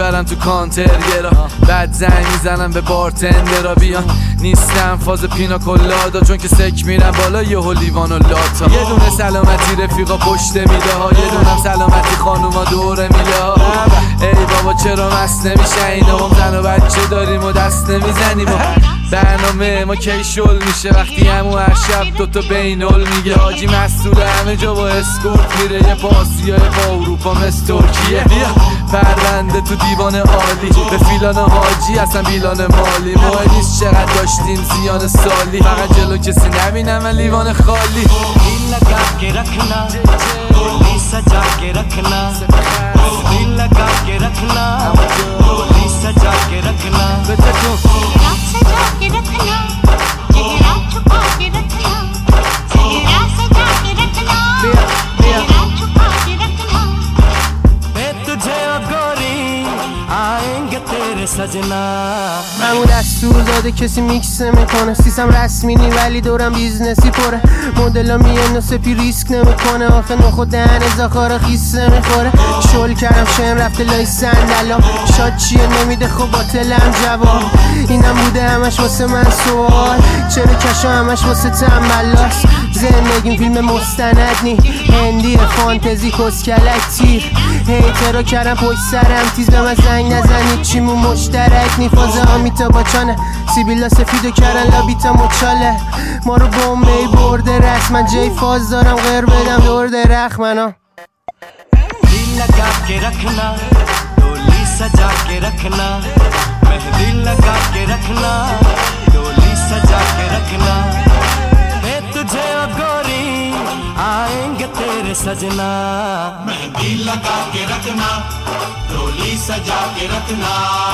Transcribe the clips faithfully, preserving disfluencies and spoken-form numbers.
میبرم تو کانترگرا، بعد زنگ میزنم به بارتندرا بیان. نیستم فاز پینا کلادا چون که سک میرم بالا یهو لیوان و لاتا. یه دونه سلامتی رفیقا پشت میله ها، یه دونم سلامتی خانوما دوره میله ها. ای بابا چرا مست نمیشه اینا، ما زن و بچه داریم و دست نمیزنیم. برنامه ما کی شل میشه وقتی همو هر شب دوتا بینال میگه. حاجی مسئول همه جا با اسکورت میره، یه پاسیای با اروپا مثل ترکیه. پرونده تو دیوان عالی به فیلان حاجی اصلا بیلان مالی. مهم نیست چقدر داشتیم زیان سالی، فقط جلو کسی نبینم من لیوان خالی. दिल लगा के रखना डोली सजा के रखना दिल लगा के रखना डोली सजा के रखना चेहरा सजा के रखना चेहरा छुपा के रखना चेहरा सजा के रखना चेहरा छुपा के रखना मैं तुझे ओ गोरी आएंगे तेरे सजना. همون دستور داده کسی میکس نمیکنه، سیستم رسمی نی ولی دورم بیزنسی پره. مدلا میان و سپی ریسک نمیکنه، آخه نخود دهن زاخارا خیس نمیخوره. شل کردم شن رفته لای صندلا، شاد چیه نمیده خب باطلم جواب. اینم بوده همش واسه من سوال، چرا کشا همش واسه تنبلاست. زندگیم فیلم مستند نی هندی فانتزی کسکلک تیر. هیترا کردم پشت سرم تیز به من زنگ نزنید چیمون مشترک نی. فازه آمیتا باچانه سیبیلا سفیدو کردن لابیتا مچاله. ما رو بومبی برده رسم، من جای فاز دارم غیر بدم دور درخ منا. दिल लगा के रखना डोली सजा के रखना मेहंदी लगा के रखना डोली सजा के रखना मैं तुझे ओ गोरी आएंगे तेरे सजना. मेहंदी लगा के रखना डोली सजा के रखना.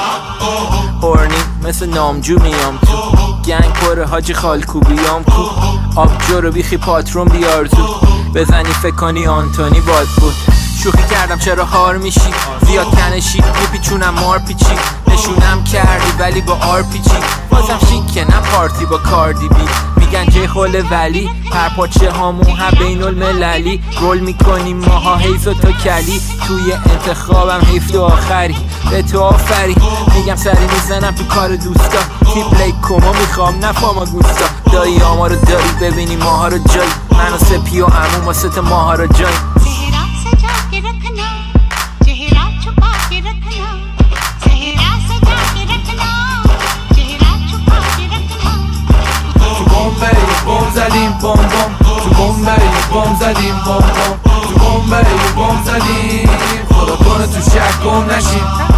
هورنی مثل نامجو میام تو گنگ پره حاجی خالکوبیام کو. آبجو رو بیخی پاترون بیار تو بزنی فکر کنی آنتونی باد بود. شوخی کردم چرا هار میشی زیاد تنشی میپیچونم مار پیچی. نشونم کردی ولی با آر پیچی بازم شیکه نه پارتی با کاردی بی. میگن جه خوله ولی هر پاچه هامون هم بین المللی. رول میکنیم ماها حیز و تا کلی توی انتخابم حیف و آخری به تو آفری. میگم سری میزنم تو کار دوستا تیپ لیک کما میخوام نفاما گوستا. دایی آما رو داری ببینی ماها رو جایی من و سپی و عموم واسه ماها رو جایی. चेहरा सजा के रखना चेहरा छुपा के रखना चेहरा सजा के रखना चेहरा छुपा के रखना. تو بمبئی بم زدیم بم بم، تو بمبئی بم زدیم بم بم، تو بمبئی بم زدیم خدا کنه تو شک گم نشیم.